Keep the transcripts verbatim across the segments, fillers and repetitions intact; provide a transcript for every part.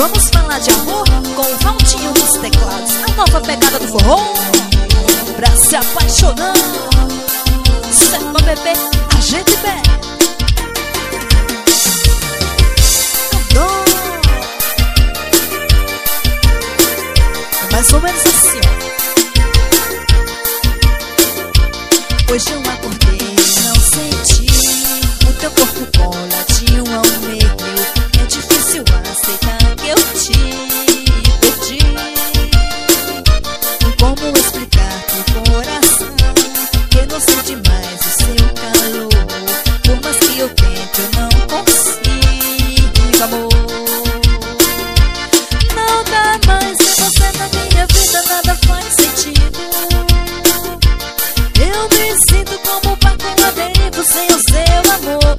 Vamos falar de amor com o Valtinho dos teclados, a nova pegada do forró, pra se apaixonar. Serva bebê, a gente bebe. É mais ou menos assim, ó. Hoje eu acordei, não senti o teu corpo coladinho ao meu. É difícil aceitar que eu te perdi. Como explicar pro coração que eu não senti mais o seu calor? Por mais que eu tente, eu não consigo, amor. Não dá mais sem você na minha vida, nada faz sentido. Eu me sinto como um barco à deriva sem o seu amor.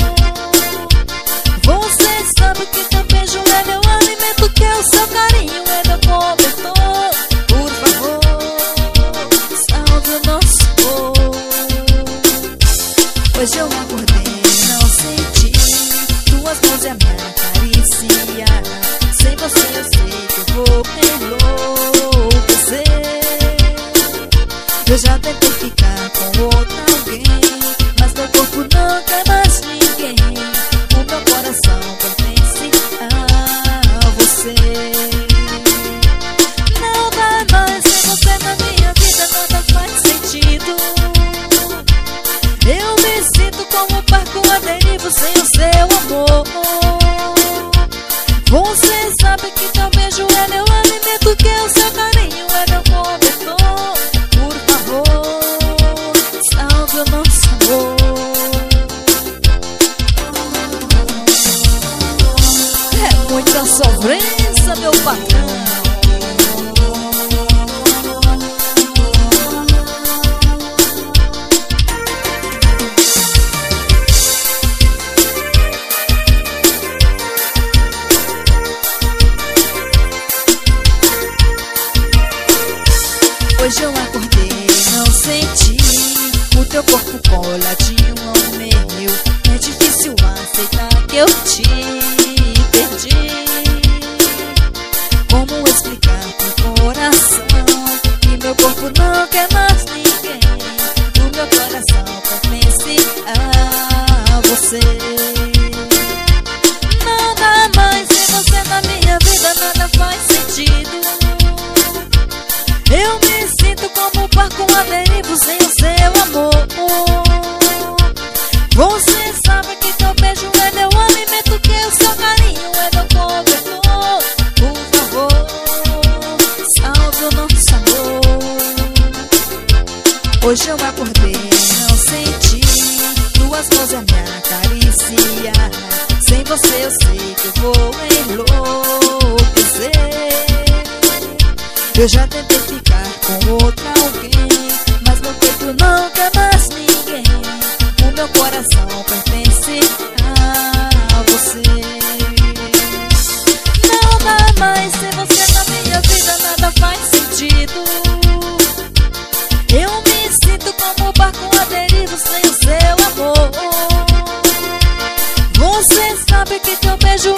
Você sabe que teu beijo é meu alimento, que o seu carinho é meu cobertor. Por favor, salve o nosso amor. Hoje eu acordei, não senti tuas mãos e a minha carícia. Sem você eu sei que eu vou enlouquecer. Eu já tentei ficar com outra alguém, mas meu corpo não quer mais ninguém. O meu coração pertence a você. Não dá mais sem você na minha vida, nada faz sentido. Eu me sinto como um barco à deriva sem o seu amor. Você sabe que teu beijo é meu alimento, que o seu carinho é meu cobertor. Por favor, salve o nosso amor. É muita sofrência, meu patrão. Hoje eu acordei, não senti o teu corpo coladinho ao meu. É difícil aceitar que eu te perdi. Como explicar pro coração que meu corpo não quer mais ninguém? O meu coração pertence a você. Não dá mais sem você na minha vida, nada faz sentido. Eu me sinto como um barco à deriva sem o seu amor. Você sabe que teu beijo é meu alimento, que o seu carinho é meu cobertor. Por favor, salve o nosso amor. Hoje eu acordei, não senti tuas mãos e a minha carícia. Sem você eu sei que eu vou enlouquecer. Eu já tentei ficar com outra alguém, mas meu peito não quer mais ninguém. O meu coração pertence a você. Não dá mais sem você na minha vida, nada faz sentido. Eu me sinto como um barco à deriva sem o seu amor. Você sabe que teu beijo